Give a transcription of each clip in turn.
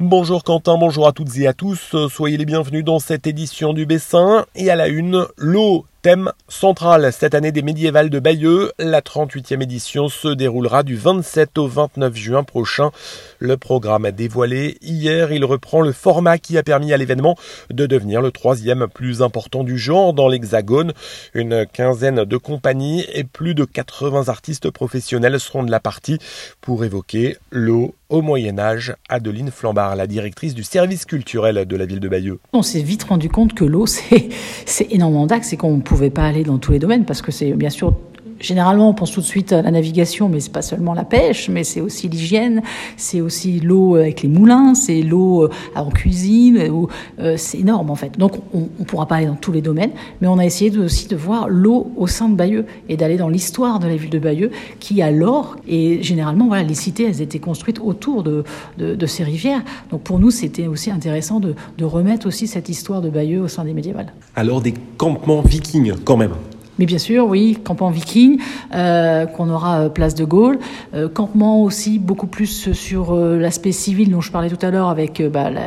Bonjour Quentin, bonjour à toutes et à tous, soyez les bienvenus dans cette édition du Bessin et à la une, l'eau. Thème central cette année des médiévales de Bayeux. La 38e édition se déroulera du 27 au 29 juin prochain. Le programme dévoilé hier, il reprend le format qui a permis à l'événement de devenir le 3e plus important du genre dans l'Hexagone. Une quinzaine de compagnies et plus de 80 artistes professionnels seront de la partie pour évoquer l'eau au Moyen-Âge. Adeline Flambard, la directrice du service culturel de la ville de Bayeux. On s'est vite rendu compte que l'eau, c'est énormément d'axes et qu'on ne pouvait pas aller dans tous les domaines parce que c'est bien sûr... Généralement, on pense tout de suite à la navigation, mais c'est pas seulement la pêche, mais c'est aussi l'hygiène, c'est aussi l'eau avec les moulins, c'est l'eau en cuisine, c'est énorme en fait. Donc on pourra pas aller dans tous les domaines, mais on a essayé aussi de voir l'eau au sein de Bayeux et d'aller dans l'histoire de la ville de Bayeux, qui alors, et généralement voilà, les cités elles étaient construites autour de ces rivières. Donc pour nous, c'était aussi intéressant de remettre aussi cette histoire de Bayeux au sein des médiévales. Alors des campements vikings quand même. Mais bien sûr, oui, campement viking, qu'on aura place de Gaulle, campement aussi beaucoup plus sur l'aspect civil dont je parlais tout à l'heure avec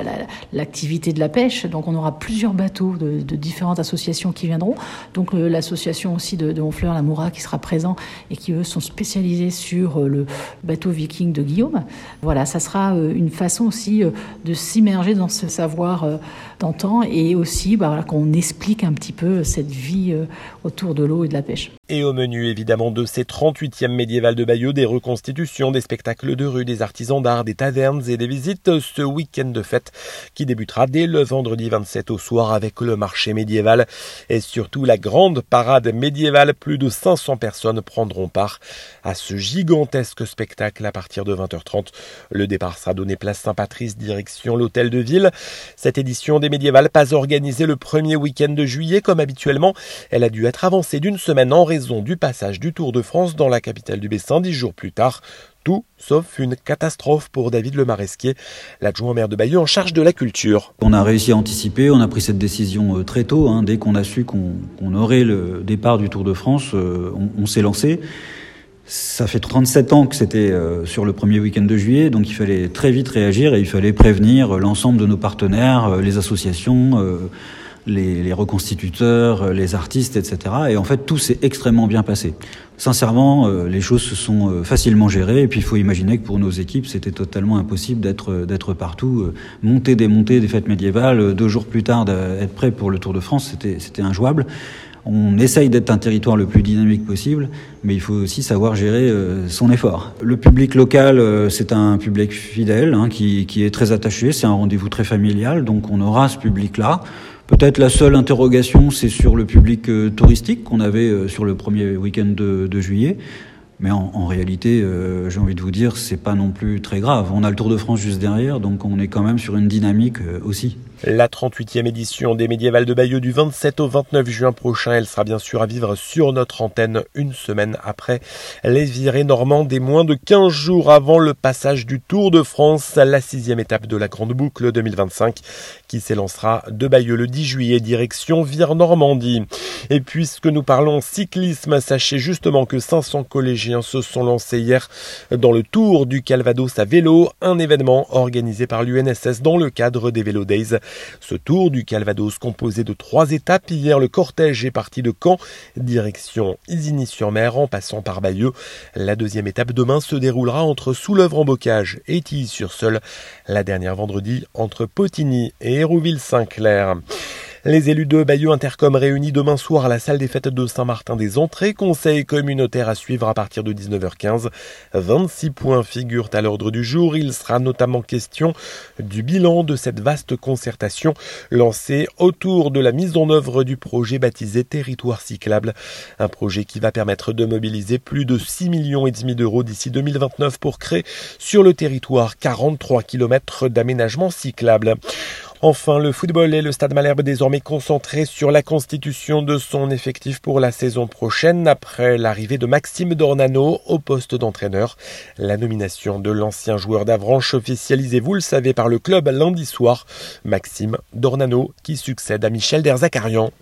l'activité de la pêche. Donc on aura plusieurs bateaux de différentes associations qui viendront. Donc l'association aussi de Honfleur, la Moura, qui sera présent et qui eux sont spécialisés sur le bateau viking de Guillaume. Voilà, ça sera une façon aussi de s'immerger dans ce savoir d'antan et aussi qu'on explique un petit peu cette vie autour de l'eau et de la pêche. Et au menu évidemment de ces 38e médiévales de Bayeux, des reconstitutions, des spectacles de rue, des artisans d'art, des tavernes et des visites. Ce week-end de fête qui débutera dès le vendredi 27 au soir avec le marché médiéval et surtout la grande parade médiévale. Plus de 500 personnes prendront part à ce gigantesque spectacle à partir de 20h30. Le départ sera donné place Saint-Patrice, direction l'hôtel de ville. Cette édition des médiévales, pas organisée le premier week-end de juillet comme habituellement, elle a dû être avancée d'une semaine en raison du passage du Tour de France dans la capitale du Bessin 10 jours plus tard. Tout sauf une catastrophe pour David Lemaresquier, l'adjoint au maire de Bayeux en charge de la culture. On a réussi à anticiper, on a pris cette décision très tôt. Dès qu'on a su qu'on aurait le départ du Tour de France, on s'est lancé. Ça fait 37 ans que c'était sur le premier week-end de juillet, donc il fallait très vite réagir et il fallait prévenir l'ensemble de nos partenaires, les associations, les reconstituteurs, les artistes, etc. Et en fait, tout s'est extrêmement bien passé. Sincèrement, les choses se sont facilement gérées. Et puis, il faut imaginer que pour nos équipes, c'était totalement impossible d'être partout. Monter, démonter des fêtes médiévales, 2 jours plus tard, être prêt pour le Tour de France, c'était injouable. On essaye d'être un territoire le plus dynamique possible, mais il faut aussi savoir gérer son effort. Le public local, c'est un public fidèle, qui est très attaché. C'est un rendez-vous très familial, donc on aura ce public-là. Peut-être la seule interrogation, c'est sur le public touristique qu'on avait sur le premier week-end de juillet. Mais en réalité, j'ai envie de vous dire, c'est pas non plus très grave. On a le Tour de France juste derrière, donc on est quand même sur une dynamique aussi. La 38e édition des médiévales de Bayeux du 27 au 29 juin prochain, elle sera bien sûr à vivre sur notre antenne une semaine après les virées normandes et moins de 15 jours avant le passage du Tour de France, la 6e étape de la Grande Boucle 2025 qui s'élancera de Bayeux le 10 juillet direction Vire-Normandie. Et puisque nous parlons cyclisme, sachez justement que 500 collégiens se sont lancés hier dans le Tour du Calvados à vélo, un événement organisé par l'UNSS dans le cadre des Vélo Days. Ce Tour du Calvados composé de 3 étapes. Hier, le cortège est parti de Caen, direction Isigny-sur-Mer en passant par Bayeux. La 2e étape demain se déroulera entre Soulœuvre-en-Bocage et Tilly-sur-Seul. La dernière vendredi entre Potigny et Hérouville-Saint-Clair. Les élus de Bayeux Intercom réunis demain soir à la salle des fêtes de Saint-Martin-des-Entrées. Conseil communautaire à suivre à partir de 19h15. 26 points figurent à l'ordre du jour. Il sera notamment question du bilan de cette vaste concertation lancée autour de la mise en œuvre du projet baptisé Territoire cyclable. Un projet qui va permettre de mobiliser plus de 6,5 millions d'euros d'ici 2029 pour créer sur le territoire 43 km d'aménagement cyclable. Enfin, le football et le Stade Malherbe désormais concentrés sur la constitution de son effectif pour la saison prochaine après l'arrivée de Maxime Dornano au poste d'entraîneur. La nomination de l'ancien joueur d'Avranches officialisée, vous le savez, par le club lundi soir. Maxime Dornano qui succède à Michel Derzakarian.